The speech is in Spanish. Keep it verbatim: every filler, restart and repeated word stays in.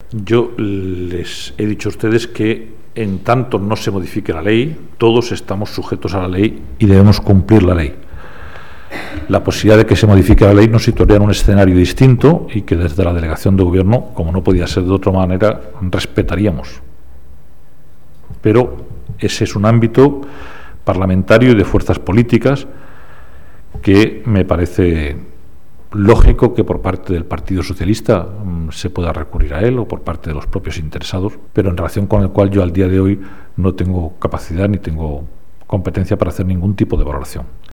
Yo les he dicho a ustedes que en tanto no se modifique la ley, todos estamos sujetos a la ley y debemos cumplir la ley. La posibilidad de que se modifique la ley nos situaría en un escenario distinto y que desde la delegación de gobierno, como no podía ser de otra manera, respetaríamos. Pero ese es un ámbito parlamentario y de fuerzas políticas que me parece lógico que por parte del Partido Socialista mmm, se pueda recurrir a él o por parte de los propios interesados, pero en relación con el cual yo al día de hoy no tengo capacidad ni tengo competencia para hacer ningún tipo de valoración.